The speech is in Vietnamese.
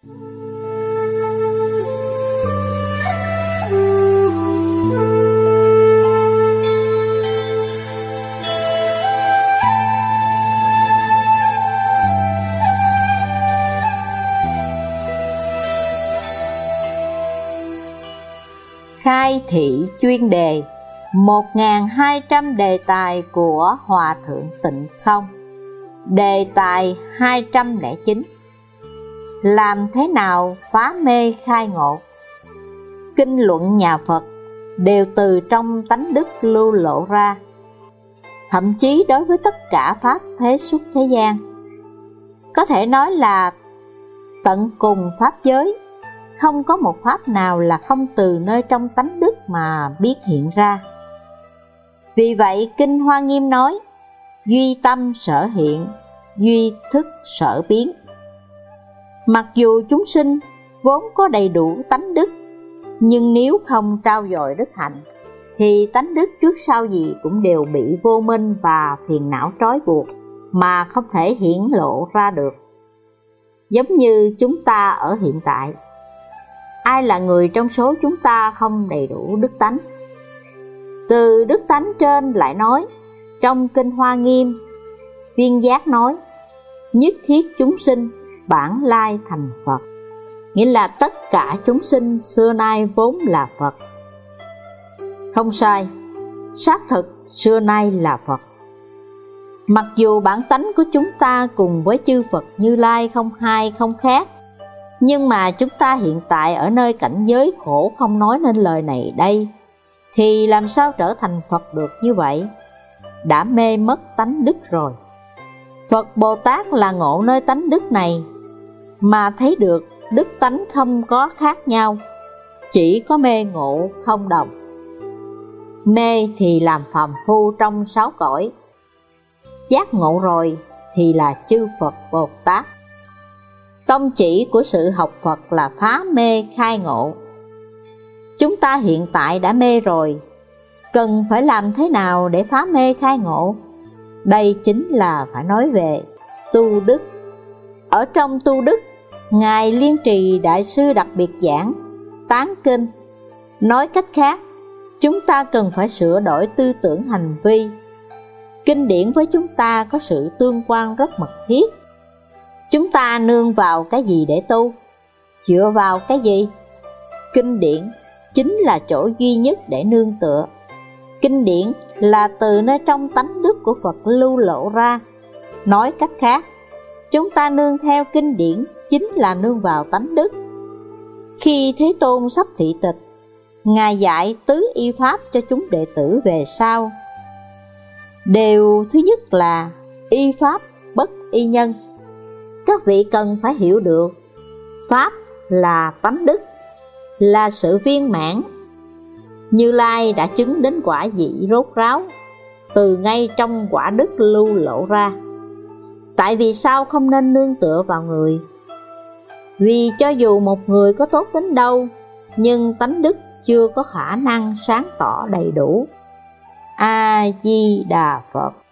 Khai thị chuyên đề 1200 đề tài của Hòa Thượng Tịnh Không. Đề tài 209: làm thế nào phá mê khai ngộ? Kinh luận nhà Phật đều từ trong tánh đức lưu lộ ra, thậm chí đối với tất cả pháp thế xuất thế gian. Có thể nói là tận cùng pháp giới, không có một pháp nào là không từ nơi trong tánh đức mà biết hiện ra. Vì vậy Kinh Hoa Nghiêm nói: duy tâm sở hiện, duy thức sở biến. Mặc dù chúng sinh vốn có đầy đủ tánh đức, nhưng nếu không trau dồi đức hạnh, thì tánh đức trước sau gì cũng đều bị vô minh và phiền não trói buộc, mà không thể hiển lộ ra được. Giống như chúng ta ở hiện tại, ai là người trong số chúng ta không đầy đủ đức tánh? Từ đức tánh trên lại nói, trong Kinh Hoa Nghiêm, Viên Giác nói: nhất thiết chúng sinh bản lai thành Phật, nghĩa là tất cả chúng sinh xưa nay vốn là Phật. Không sai, xác thực xưa nay là Phật. Mặc dù bản tánh của chúng ta cùng với chư Phật Như Lai không hai không khác, nhưng mà chúng ta hiện tại ở nơi cảnh giới khổ không nói nên lời này đây, thì làm sao trở thành Phật được như vậy? Đã mê mất tánh đức rồi. Phật Bồ Tát là ngộ nơi tánh đức này, mà thấy được đức tánh không có khác nhau, chỉ có mê ngộ không đồng. Mê thì làm phàm phu trong 6 cõi, giác ngộ rồi thì là chư Phật Bồ Tát. Tông chỉ của sự học Phật là phá mê khai ngộ. Chúng ta hiện tại đã mê rồi, cần phải làm thế nào để phá mê khai ngộ? Đây chính là phải nói về tu đức. Ở trong tu đức, Ngài Liên Trì Đại Sư đặc biệt giảng tán kinh. Nói cách khác, chúng ta cần phải sửa đổi tư tưởng hành vi. Kinh điển với chúng ta có sự tương quan rất mật thiết. Chúng ta nương vào cái gì để tu? Dựa vào cái gì? Kinh điển chính là chỗ duy nhất để nương tựa. Kinh điển là từ nơi trong tánh đức của Phật lưu lộ ra. Nói cách khác, chúng ta nương theo kinh điển chính là nương vào tánh đức. Khi Thế Tôn sắp thị tịch, Ngài dạy tứ y pháp cho chúng đệ tử về sau. Điều thứ nhất là y pháp bất y nhân. Các vị cần phải hiểu được, pháp là tánh đức, là sự viên mãn. Như Lai đã chứng đến quả vị rốt ráo, từ ngay trong quả đức lưu lộ ra. Tại vì sao không nên nương tựa vào người? Vì cho dù một người có tốt đến đâu, nhưng tánh đức chưa có khả năng sáng tỏ đầy đủ. A Di Đà Phật.